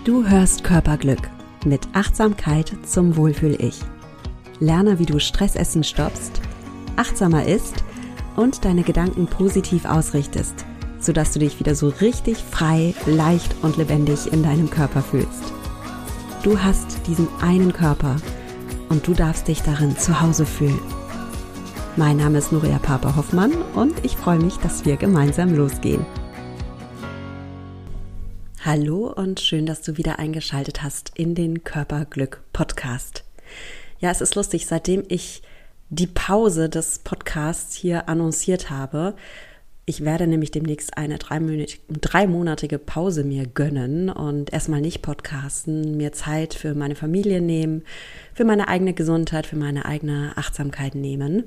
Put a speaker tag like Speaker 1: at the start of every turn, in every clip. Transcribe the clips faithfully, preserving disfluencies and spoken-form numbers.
Speaker 1: Du hörst Körperglück mit Achtsamkeit zum Wohlfühl-Ich. Lerne, wie du Stressessen stoppst, achtsamer isst und deine Gedanken positiv ausrichtest, sodass du dich wieder so richtig frei, leicht und lebendig in deinem Körper fühlst. Du hast diesen einen Körper und du darfst dich darin zu Hause fühlen. Mein Name ist Nuria Pape-Hoffmann und ich freue mich, dass wir gemeinsam losgehen. Hallo und schön, dass du wieder eingeschaltet hast in den Körperglück-Podcast. Ja, es ist lustig, seitdem ich die Pause des Podcasts hier annonciert habe, ich werde nämlich demnächst eine dreimonatige Pause mir gönnen und erstmal nicht podcasten, mir Zeit für meine Familie nehmen, für meine eigene Gesundheit, für meine eigene Achtsamkeit nehmen.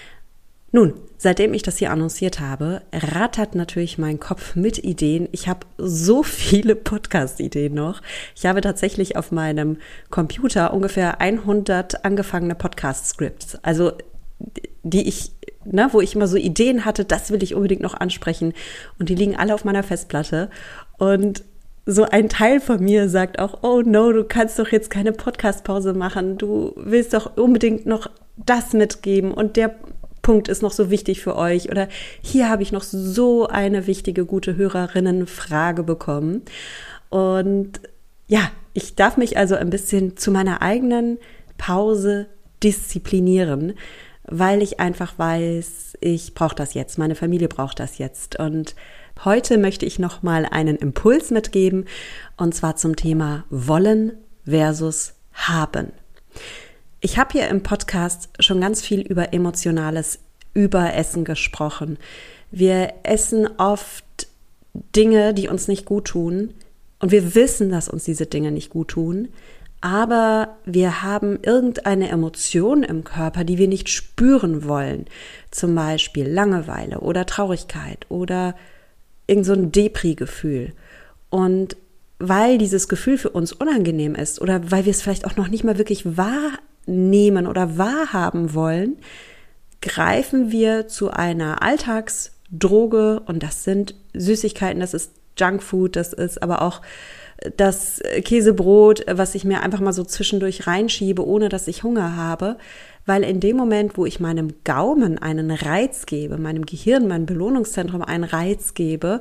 Speaker 1: Nun, seitdem ich das hier annonciert habe, rattert natürlich mein Kopf mit Ideen. Ich habe so viele Podcast-Ideen noch. Ich habe tatsächlich auf meinem Computer ungefähr hundert angefangene Podcast-Scripts, also die ich, ne, wo ich immer so Ideen hatte, das will ich unbedingt noch ansprechen und die liegen alle auf meiner Festplatte und so ein Teil von mir sagt auch, oh no, du kannst doch jetzt keine Podcast-Pause machen, du willst doch unbedingt noch das mitgeben und der Punkt ist noch so wichtig für euch oder hier habe ich noch so eine wichtige, gute Hörerinnenfrage bekommen und ja, ich darf mich also ein bisschen zu meiner eigenen Pause disziplinieren, weil ich einfach weiß, ich brauche das jetzt, meine Familie braucht das jetzt und heute möchte ich noch mal einen Impuls mitgeben und zwar zum Thema Wollen versus Haben. Ich habe hier im Podcast schon ganz viel über emotionales Überessen gesprochen. Wir essen oft Dinge, die uns nicht gut tun und wir wissen, dass uns diese Dinge nicht gut tun, aber wir haben irgendeine Emotion im Körper, die wir nicht spüren wollen. Zum Beispiel Langeweile oder Traurigkeit oder irgend so ein Depri-Gefühl. Und weil dieses Gefühl für uns unangenehm ist oder weil wir es vielleicht auch noch nicht mal wirklich wahrnehmen oder wahrhaben wollen, greifen wir zu einer Alltagsdroge und das sind Süßigkeiten, das ist Junkfood, das ist aber auch das Käsebrot, was ich mir einfach mal so zwischendurch reinschiebe, ohne dass ich Hunger habe, weil in dem Moment, wo ich meinem Gaumen einen Reiz gebe, meinem Gehirn, meinem Belohnungszentrum einen Reiz gebe,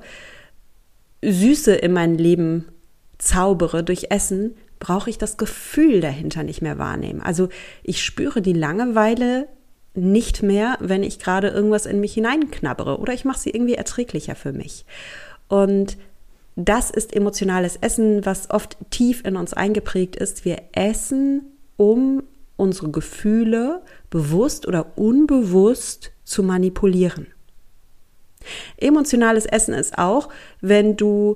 Speaker 1: Süße in mein Leben zaubere durch Essen, brauche ich das Gefühl dahinter nicht mehr wahrnehmen. Also ich spüre die Langeweile nicht mehr, wenn ich gerade irgendwas in mich hineinknabbere oder ich mache sie irgendwie erträglicher für mich. Und das ist emotionales Essen, was oft tief in uns eingeprägt ist. Wir essen, um unsere Gefühle bewusst oder unbewusst zu manipulieren. Emotionales Essen ist auch, wenn du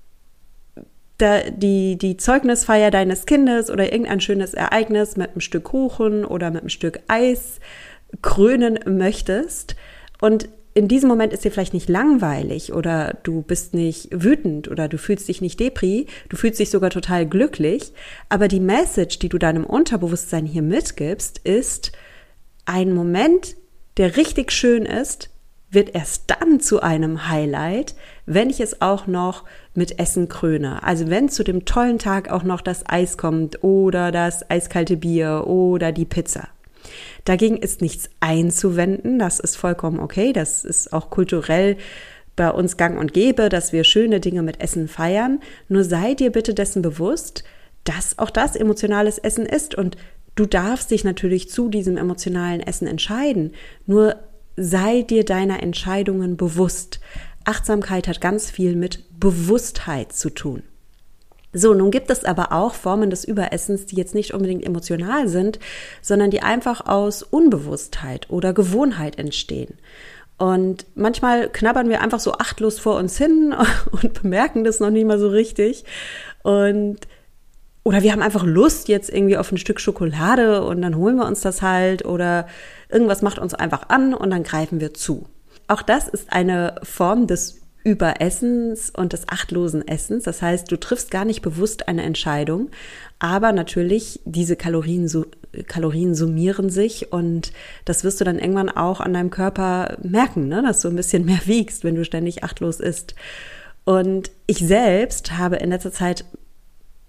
Speaker 1: die, die Zeugnisfeier deines Kindes oder irgendein schönes Ereignis mit einem Stück Kuchen oder mit einem Stück Eis krönen möchtest und in diesem Moment ist dir vielleicht nicht langweilig oder du bist nicht wütend oder du fühlst dich nicht depri, du fühlst dich sogar total glücklich, aber die Message, die du deinem Unterbewusstsein hier mitgibst, ist, ein Moment, der richtig schön ist, wird erst dann zu einem Highlight, wenn ich es auch noch mit Essen kröne. Also wenn zu dem tollen Tag auch noch das Eis kommt oder das eiskalte Bier oder die Pizza. Dagegen ist nichts einzuwenden, das ist vollkommen okay, das ist auch kulturell bei uns gang und gäbe, dass wir schöne Dinge mit Essen feiern, nur sei dir bitte dessen bewusst, dass auch das emotionales Essen ist und du darfst dich natürlich zu diesem emotionalen Essen entscheiden, nur sei dir deiner Entscheidungen bewusst. Achtsamkeit hat ganz viel mit Bewusstheit zu tun. So, nun gibt es aber auch Formen des Überessens, die jetzt nicht unbedingt emotional sind, sondern die einfach aus Unbewusstheit oder Gewohnheit entstehen. Und manchmal knabbern wir einfach so achtlos vor uns hin und bemerken das noch nicht mal so richtig. Und oder wir haben einfach Lust jetzt irgendwie auf ein Stück Schokolade und dann holen wir uns das halt oder irgendwas macht uns einfach an und dann greifen wir zu. Auch das ist eine Form des Überessens und des achtlosen Essens. Das heißt, du triffst gar nicht bewusst eine Entscheidung, aber natürlich diese Kalorien, Kalorien summieren sich und das wirst du dann irgendwann auch an deinem Körper merken, ne? Dass du ein bisschen mehr wiegst, wenn du ständig achtlos isst. Und ich selbst habe in letzter Zeit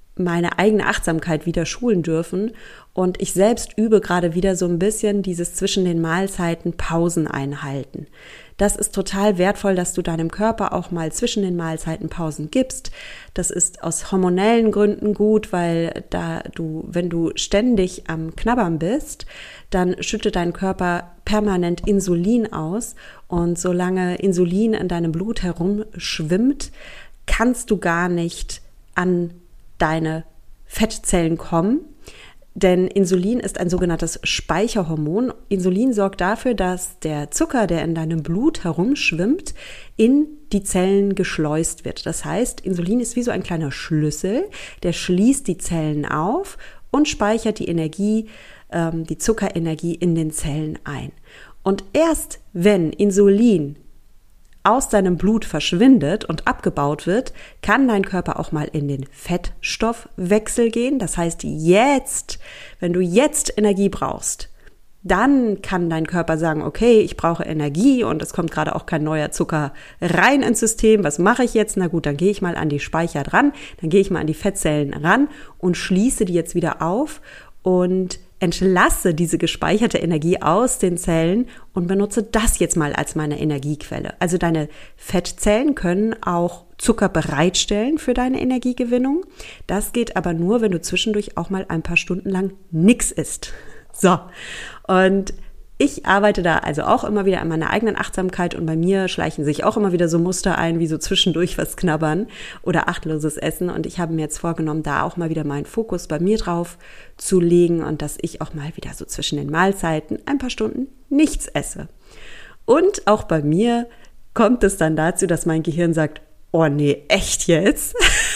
Speaker 1: meine eigene Achtsamkeit wieder schulen dürfen und ich selbst übe gerade wieder so ein bisschen dieses zwischen den Mahlzeiten Pausen einhalten. Das ist total wertvoll, dass du deinem Körper auch mal zwischen den Mahlzeiten Pausen gibst. Das ist aus hormonellen Gründen gut, weil da du, wenn du ständig am Knabbern bist, dann schüttet dein Körper permanent Insulin aus und solange Insulin in deinem Blut herumschwimmt, kannst du gar nicht an deine Fettzellen kommen, denn Insulin ist ein sogenanntes Speicherhormon. Insulin sorgt dafür, dass der Zucker, der in deinem Blut herumschwimmt, in die Zellen geschleust wird. Das heißt, Insulin ist wie so ein kleiner Schlüssel, der schließt die Zellen auf und speichert die Energie, ähm, die Zuckerenergie in den Zellen ein. Und erst wenn Insulin aus deinem Blut verschwindet und abgebaut wird, kann dein Körper auch mal in den Fettstoffwechsel gehen. Das heißt, jetzt, wenn du jetzt Energie brauchst, dann kann dein Körper sagen, okay, ich brauche Energie und es kommt gerade auch kein neuer Zucker rein ins System. Was mache ich jetzt? Na gut, dann gehe ich mal an die Speicher dran, dann gehe ich mal an die Fettzellen ran und schließe die jetzt wieder auf und entlasse diese gespeicherte Energie aus den Zellen und benutze das jetzt mal als meine Energiequelle. Also deine Fettzellen können auch Zucker bereitstellen für deine Energiegewinnung. Das geht aber nur, wenn du zwischendurch auch mal ein paar Stunden lang nichts isst. So, und ich arbeite da also auch immer wieder an meiner eigenen Achtsamkeit und bei mir schleichen sich auch immer wieder so Muster ein, wie so zwischendurch was knabbern oder achtloses Essen. Und ich habe mir jetzt vorgenommen, da auch mal wieder meinen Fokus bei mir drauf zu legen und dass ich auch mal wieder so zwischen den Mahlzeiten ein paar Stunden nichts esse. Und auch bei mir kommt es dann dazu, dass mein Gehirn sagt, oh nee, echt jetzt?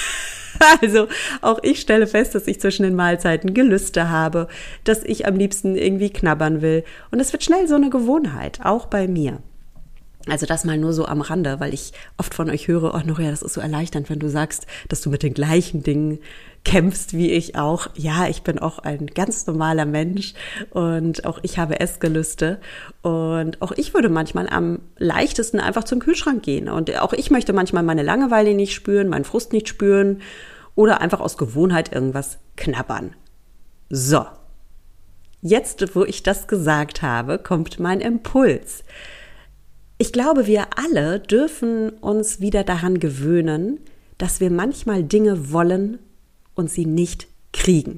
Speaker 1: Also auch ich stelle fest, dass ich zwischen den Mahlzeiten Gelüste habe, dass ich am liebsten irgendwie knabbern will. Und es wird schnell so eine Gewohnheit, auch bei mir. Also das mal nur so am Rande, weil ich oft von euch höre, oh Nuria, das ist so erleichternd, wenn du sagst, dass du mit den gleichen Dingen kämpfst wie ich auch. Ja, ich bin auch ein ganz normaler Mensch und auch ich habe Essgelüste und auch ich würde manchmal am leichtesten einfach zum Kühlschrank gehen und auch ich möchte manchmal meine Langeweile nicht spüren, meinen Frust nicht spüren oder einfach aus Gewohnheit irgendwas knabbern. So, jetzt, wo ich das gesagt habe, kommt mein Impuls. Ich glaube, wir alle dürfen uns wieder daran gewöhnen, dass wir manchmal Dinge wollen und sie nicht kriegen.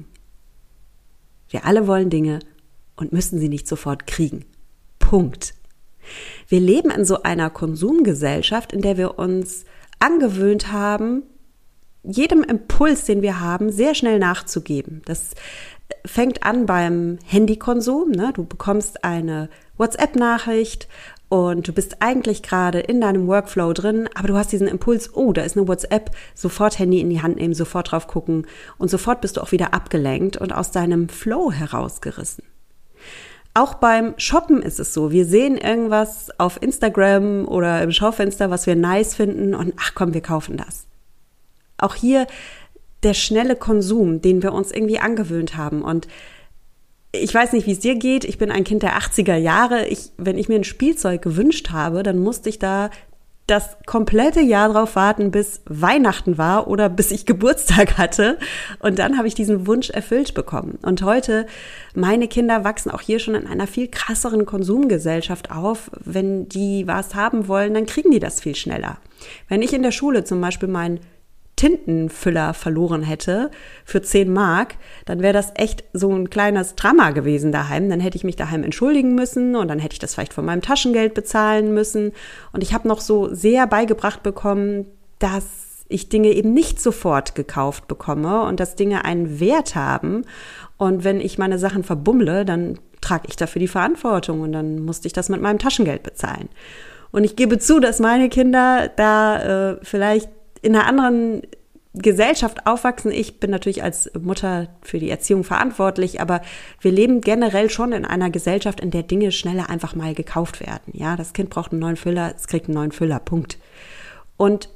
Speaker 1: Wir alle wollen Dinge und müssen sie nicht sofort kriegen. Punkt. Wir leben in so einer Konsumgesellschaft, in der wir uns angewöhnt haben, jedem Impuls, den wir haben, sehr schnell nachzugeben. Das fängt an beim Handykonsum, ne? Du bekommst eine WhatsApp-Nachricht und du bist eigentlich gerade in deinem Workflow drin, aber du hast diesen Impuls, oh, da ist eine WhatsApp, sofort Handy in die Hand nehmen, sofort drauf gucken und sofort bist du auch wieder abgelenkt und aus deinem Flow herausgerissen. Auch beim Shoppen ist es so, wir sehen irgendwas auf Instagram oder im Schaufenster, was wir nice finden und ach komm, wir kaufen das. Auch hier der schnelle Konsum, den wir uns irgendwie angewöhnt haben und ich weiß nicht, wie es dir geht. Ich bin ein Kind der achtziger Jahre. Ich, wenn ich mir ein Spielzeug gewünscht habe, dann musste ich da das komplette Jahr drauf warten, bis Weihnachten war oder bis ich Geburtstag hatte. Und dann habe ich diesen Wunsch erfüllt bekommen. Und heute, meine Kinder wachsen auch hier schon in einer viel krasseren Konsumgesellschaft auf. Wenn die was haben wollen, dann kriegen die das viel schneller. Wenn ich in der Schule zum Beispiel meinen Tintenfüller verloren hätte für zehn Mark, dann wäre das echt so ein kleines Drama gewesen daheim. Dann hätte ich mich daheim entschuldigen müssen und dann hätte ich das vielleicht von meinem Taschengeld bezahlen müssen. Und ich habe noch so sehr beigebracht bekommen, dass ich Dinge eben nicht sofort gekauft bekomme und dass Dinge einen Wert haben. Und wenn ich meine Sachen verbummle, dann trage ich dafür die Verantwortung und dann musste ich das mit meinem Taschengeld bezahlen. Und ich gebe zu, dass meine Kinder da äh, vielleicht in einer anderen Gesellschaft aufwachsen. Ich bin natürlich als Mutter für die Erziehung verantwortlich, aber wir leben generell schon in einer Gesellschaft, in der Dinge schneller einfach mal gekauft werden. Ja, das Kind braucht einen neuen Füller, es kriegt einen neuen Füller, Punkt. Und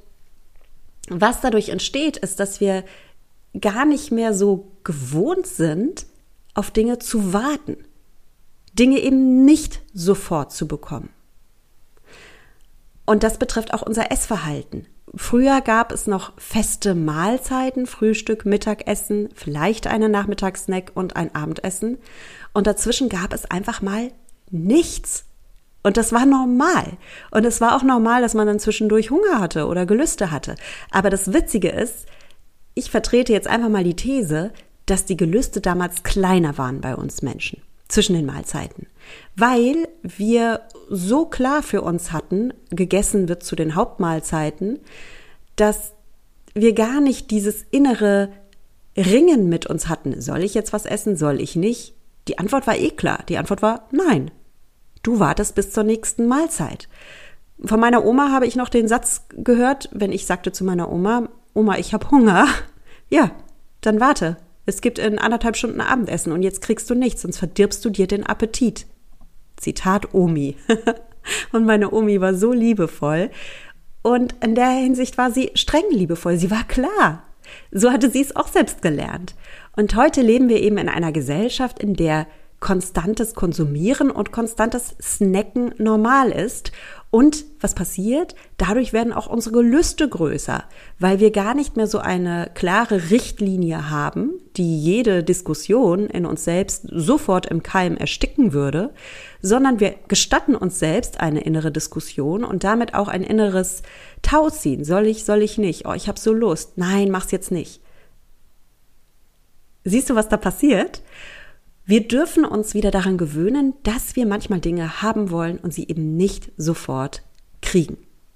Speaker 1: was dadurch entsteht, ist, dass wir gar nicht mehr so gewohnt sind, auf Dinge zu warten, Dinge eben nicht sofort zu bekommen. Und das betrifft auch unser Essverhalten. früher gab es noch feste Mahlzeiten, Frühstück, Mittagessen, vielleicht einen Nachmittagssnack und ein Abendessen. Und dazwischen gab es einfach mal nichts. Und das war normal. Und es war auch normal, dass man dann zwischendurch Hunger hatte oder Gelüste hatte. Aber das Witzige ist, ich vertrete jetzt einfach mal die These, dass die Gelüste damals kleiner waren bei uns Menschen zwischen den Mahlzeiten. Weil wir so klar für uns hatten, gegessen wird zu den Hauptmahlzeiten, dass wir gar nicht dieses innere Ringen mit uns hatten. Soll ich jetzt was essen? Soll ich nicht? Die Antwort war eh klar. Die Antwort war nein. Du wartest bis zur nächsten Mahlzeit. Von meiner Oma habe ich noch den Satz gehört, wenn ich sagte zu meiner Oma, Oma, ich habe Hunger. Ja, dann warte. Es gibt in anderthalb Stunden Abendessen und jetzt kriegst du nichts, sonst verdirbst du dir den Appetit. Zitat Omi. Und meine Omi war so liebevoll. Und in der Hinsicht war sie streng liebevoll. Sie war klar. So hatte sie es auch selbst gelernt. Und heute leben wir eben in einer Gesellschaft, in der konstantes Konsumieren und konstantes Snacken normal ist. Und was passiert? Dadurch werden auch unsere Gelüste größer, weil wir gar nicht mehr so eine klare Richtlinie haben, die jede Diskussion in uns selbst sofort im Keim ersticken würde, sondern wir gestatten uns selbst eine innere Diskussion und damit auch ein inneres Tauziehen. Soll ich, soll ich nicht? Oh, ich habe so Lust. Nein, mach's jetzt nicht. Siehst du, was da passiert? Wir dürfen uns wieder daran gewöhnen, dass wir manchmal Dinge haben wollen und sie eben nicht sofort kriegen.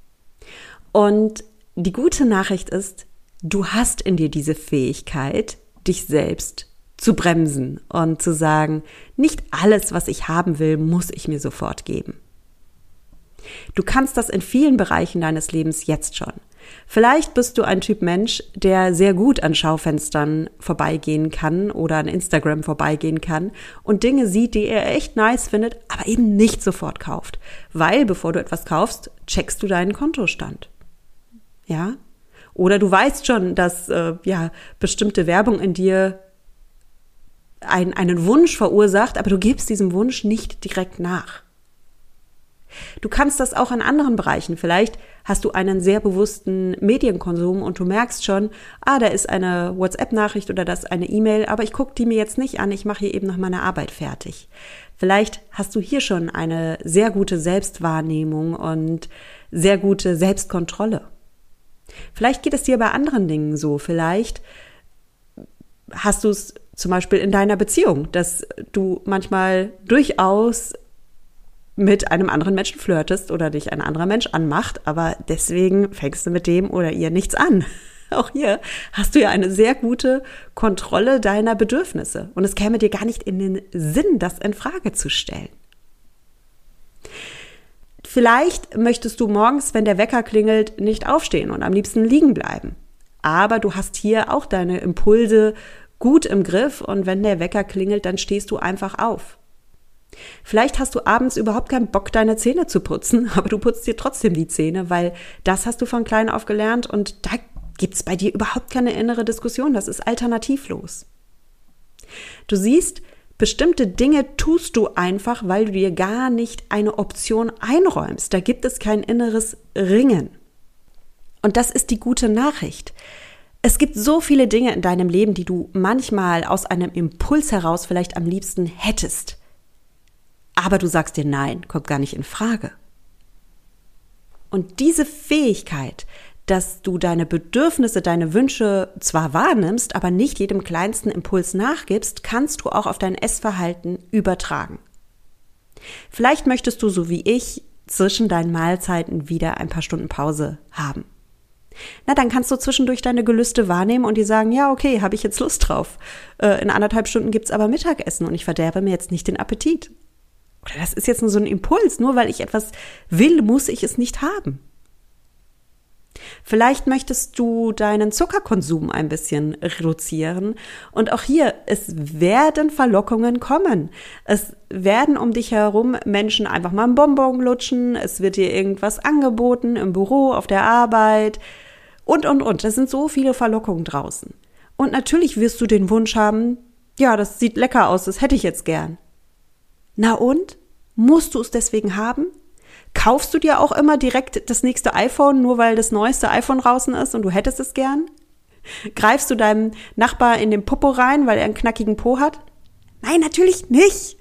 Speaker 1: Und die gute Nachricht ist, du hast in dir diese Fähigkeit, dich selbst zu bremsen und zu sagen, nicht alles, was ich haben will, muss ich mir sofort geben. Du kannst das in vielen Bereichen deines Lebens jetzt schon. Vielleicht bist du ein Typ Mensch, der sehr gut an Schaufenstern vorbeigehen kann oder an Instagram vorbeigehen kann und Dinge sieht, die er echt nice findet, aber eben nicht sofort kauft. Weil, bevor du etwas kaufst, checkst du deinen Kontostand. Ja? Oder du weißt schon, dass äh, ja bestimmte Werbung in dir ein, einen Wunsch verursacht, aber du gibst diesem Wunsch nicht direkt nach. Du kannst das auch in anderen Bereichen. Vielleicht hast du einen sehr bewussten Medienkonsum und du merkst schon, ah, da ist eine WhatsApp-Nachricht oder da ist eine E-Mail, aber ich gucke die mir jetzt nicht an, ich mache hier eben noch meine Arbeit fertig. Vielleicht hast du hier schon eine sehr gute Selbstwahrnehmung und sehr gute Selbstkontrolle. Vielleicht geht es dir bei anderen Dingen so. Vielleicht hast du es zum Beispiel in deiner Beziehung, dass du manchmal durchaus mit einem anderen Menschen flirtest oder dich ein anderer Mensch anmacht, aber deswegen fängst du mit dem oder ihr nichts an. Auch hier hast du ja eine sehr gute Kontrolle deiner Bedürfnisse und es käme dir gar nicht in den Sinn, das in Frage zu stellen. Vielleicht möchtest du morgens, wenn der Wecker klingelt, nicht aufstehen und am liebsten liegen bleiben. Aber du hast hier auch deine Impulse gut im Griff und wenn der Wecker klingelt, dann stehst du einfach auf. Vielleicht hast du abends überhaupt keinen Bock, deine Zähne zu putzen, aber du putzt dir trotzdem die Zähne, weil das hast du von klein auf gelernt und da gibt's bei dir überhaupt keine innere Diskussion, das ist alternativlos. Du siehst, bestimmte Dinge tust du einfach, weil du dir gar nicht eine Option einräumst. Da gibt es kein inneres Ringen. Und das ist die gute Nachricht. Es gibt so viele Dinge in deinem Leben, die du manchmal aus einem Impuls heraus vielleicht am liebsten hättest. Aber du sagst dir, nein, kommt gar nicht in Frage. Und diese Fähigkeit, dass du deine Bedürfnisse, deine Wünsche zwar wahrnimmst, aber nicht jedem kleinsten Impuls nachgibst, kannst du auch auf dein Essverhalten übertragen. Vielleicht möchtest du, so wie ich, zwischen deinen Mahlzeiten wieder ein paar Stunden Pause haben. Na, dann kannst du zwischendurch deine Gelüste wahrnehmen und dir sagen, ja, okay, habe ich jetzt Lust drauf. Äh, in anderthalb Stunden gibt's aber Mittagessen und ich verderbe mir jetzt nicht den Appetit. Oder das ist jetzt nur so ein Impuls, nur weil ich etwas will, muss ich es nicht haben. Vielleicht möchtest du deinen Zuckerkonsum ein bisschen reduzieren und auch hier, es werden Verlockungen kommen. Es werden um dich herum Menschen einfach mal einen Bonbon lutschen, es wird dir irgendwas angeboten im Büro, auf der Arbeit und, und, und. Es sind so viele Verlockungen draußen. Und natürlich wirst du den Wunsch haben, ja, das sieht lecker aus, das hätte ich jetzt gern. Na und? Musst du es deswegen haben? Kaufst du dir auch immer direkt das nächste iPhone, nur weil das neueste iPhone draußen ist und du hättest es gern? Greifst du deinem Nachbar in den Popo rein, weil er einen knackigen Po hat? Nein, natürlich nicht.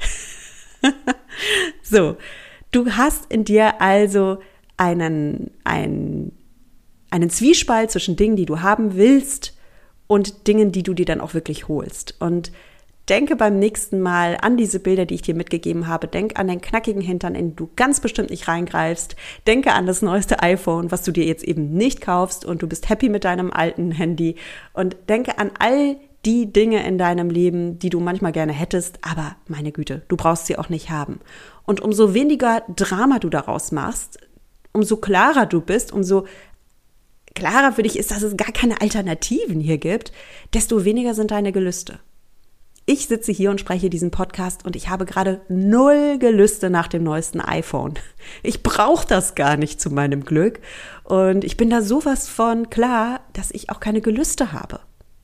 Speaker 1: So, du hast in dir also einen, einen, einen Zwiespalt zwischen Dingen, die du haben willst und Dingen, die du dir dann auch wirklich holst. Und denke beim nächsten Mal an diese Bilder, die ich dir mitgegeben habe. Denk an den knackigen Hintern, in den du ganz bestimmt nicht reingreifst. Denke an das neueste iPhone, was du dir jetzt eben nicht kaufst und du bist happy mit deinem alten Handy. Und denke an all die Dinge in deinem Leben, die du manchmal gerne hättest, aber meine Güte, du brauchst sie auch nicht haben. Und umso weniger Drama du daraus machst, umso klarer du bist, umso klarer für dich ist, dass es gar keine Alternativen hier gibt, desto weniger sind deine Gelüste. Ich sitze hier und spreche diesen Podcast und ich habe gerade null Gelüste nach dem neuesten iPhone. Ich brauche das gar nicht zu meinem Glück und ich bin da sowas von klar, dass ich auch keine Gelüste habe.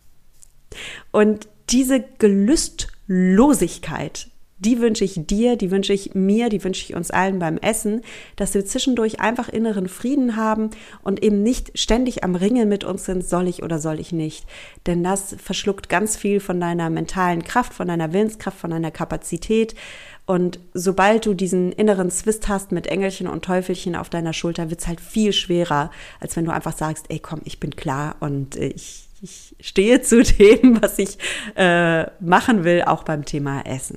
Speaker 1: Und diese Gelüstlosigkeit, die wünsche ich dir, die wünsche ich mir, die wünsche ich uns allen beim Essen, dass wir zwischendurch einfach inneren Frieden haben und eben nicht ständig am Ringen mit uns sind, soll ich oder soll ich nicht. Denn das verschluckt ganz viel von deiner mentalen Kraft, von deiner Willenskraft, von deiner Kapazität. Und sobald du diesen inneren Zwist hast mit Engelchen und Teufelchen auf deiner Schulter, wird es halt viel schwerer, als wenn du einfach sagst, ey komm, ich bin klar und ich, ich stehe zu dem, was ich äh, machen will, auch beim Thema Essen.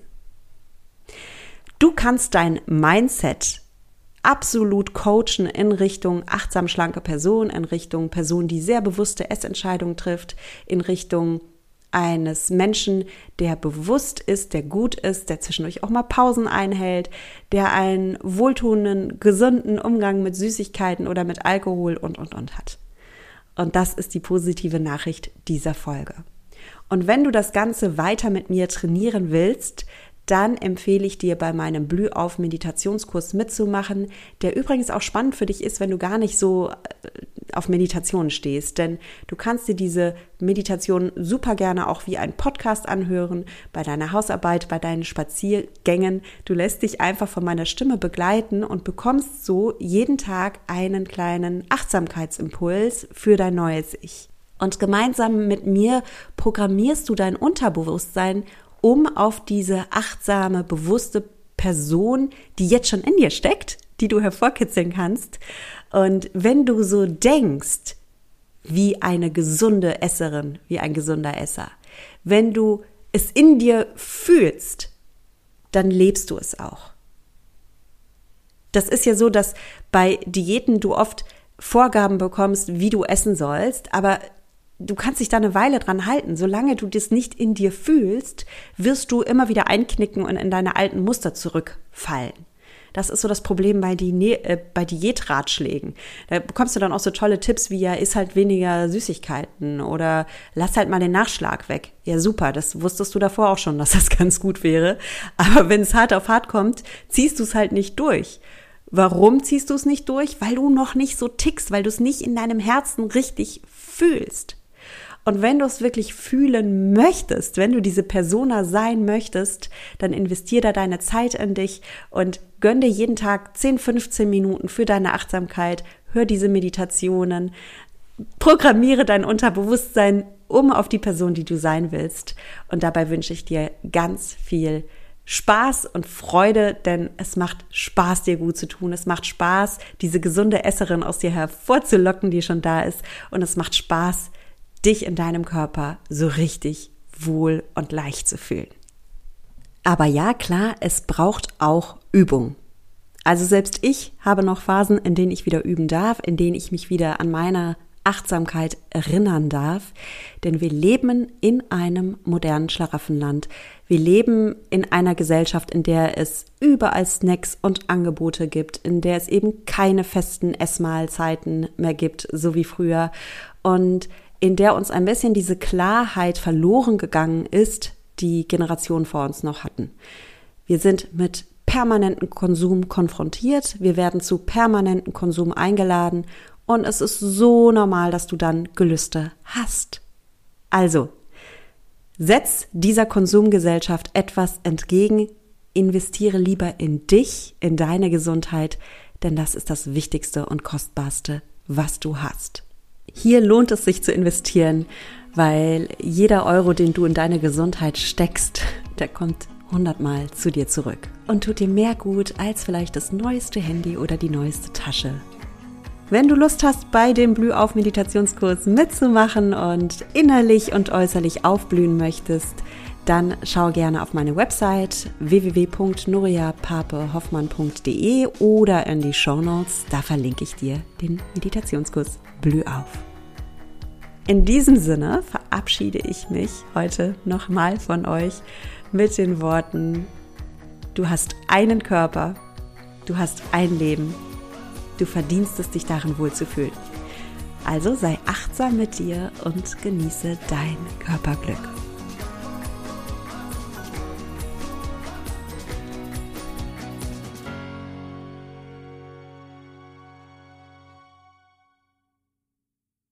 Speaker 1: Du kannst dein Mindset absolut coachen in Richtung achtsam schlanke Person, in Richtung Person, die sehr bewusste Essentscheidungen trifft, in Richtung eines Menschen, der bewusst ist, der gut ist, der zwischendurch auch mal Pausen einhält, der einen wohltuenden, gesunden Umgang mit Süßigkeiten oder mit Alkohol und, und, und hat. Und das ist die positive Nachricht dieser Folge. Und wenn du das Ganze weiter mit mir trainieren willst, dann empfehle ich dir, bei meinem Blühauf-Meditationskurs mitzumachen, der übrigens auch spannend für dich ist, wenn du gar nicht so auf Meditation stehst. Denn du kannst dir diese Meditation super gerne auch wie ein Podcast anhören, bei deiner Hausarbeit, bei deinen Spaziergängen. Du lässt dich einfach von meiner Stimme begleiten und bekommst so jeden Tag einen kleinen Achtsamkeitsimpuls für dein neues Ich. Und gemeinsam mit mir programmierst du dein Unterbewusstsein, um auf diese achtsame, bewusste Person, die jetzt schon in dir steckt, die du hervorkitzeln kannst. Und wenn du so denkst, wie eine gesunde Esserin, wie ein gesunder Esser, wenn du es in dir fühlst, dann lebst du es auch. Das ist ja so, dass bei Diäten du oft Vorgaben bekommst, wie du essen sollst, aber du kannst dich da eine Weile dran halten. Solange du das nicht in dir fühlst, wirst du immer wieder einknicken und in deine alten Muster zurückfallen. Das ist so das Problem bei, die, äh, bei Diätratschlägen. Da bekommst du dann auch so tolle Tipps wie, ja, iss halt weniger Süßigkeiten oder lass halt mal den Nachschlag weg. Ja, super, das wusstest du davor auch schon, dass das ganz gut wäre. Aber wenn es hart auf hart kommt, ziehst du es halt nicht durch. Warum ziehst du es nicht durch? Weil du noch nicht so tickst, weil du es nicht in deinem Herzen richtig fühlst. Und wenn du es wirklich fühlen möchtest, wenn du diese Persona sein möchtest, dann investier da deine Zeit in dich und gönn dir jeden Tag zehn, fünfzehn Minuten für deine Achtsamkeit, hör diese Meditationen, programmiere dein Unterbewusstsein um auf die Person, die du sein willst. Und dabei wünsche ich dir ganz viel Spaß und Freude, denn es macht Spaß, dir gut zu tun. Es macht Spaß, diese gesunde Esserin aus dir hervorzulocken, die schon da ist. Und es macht Spaß, dich in deinem Körper so richtig wohl und leicht zu fühlen. Aber ja, klar, es braucht auch Übung. Also selbst ich habe noch Phasen, in denen ich wieder üben darf, in denen ich mich wieder an meine Achtsamkeit erinnern darf, denn wir leben in einem modernen Schlaraffenland. Wir leben in einer Gesellschaft, in der es überall Snacks und Angebote gibt, in der es eben keine festen Essmahlzeiten mehr gibt, so wie früher, und in der uns ein bisschen diese Klarheit verloren gegangen ist, die Generationen vor uns noch hatten. Wir sind mit permanentem Konsum konfrontiert, wir werden zu permanentem Konsum eingeladen und es ist so normal, dass du dann Gelüste hast. Also, setz dieser Konsumgesellschaft etwas entgegen, investiere lieber in dich, in deine Gesundheit, denn das ist das Wichtigste und Kostbarste, was du hast. Hier lohnt es sich zu investieren, weil jeder Euro, den du in deine Gesundheit steckst, der kommt hundertmal zu dir zurück und tut dir mehr gut als vielleicht das neueste Handy oder die neueste Tasche. Wenn du Lust hast, bei dem Blühauf-Meditationskurs mitzumachen und innerlich und äußerlich aufblühen möchtest, dann schau gerne auf meine Website w w w punkt nuria pape hoffmann punkt d e oder in die Shownotes, da verlinke ich dir den Meditationskurs Blüh auf. In diesem Sinne verabschiede ich mich heute nochmal von euch mit den Worten: Du hast einen Körper, du hast ein Leben, du verdienst es, dich darin wohlzufühlen. Also sei achtsam mit dir und genieße dein Körperglück.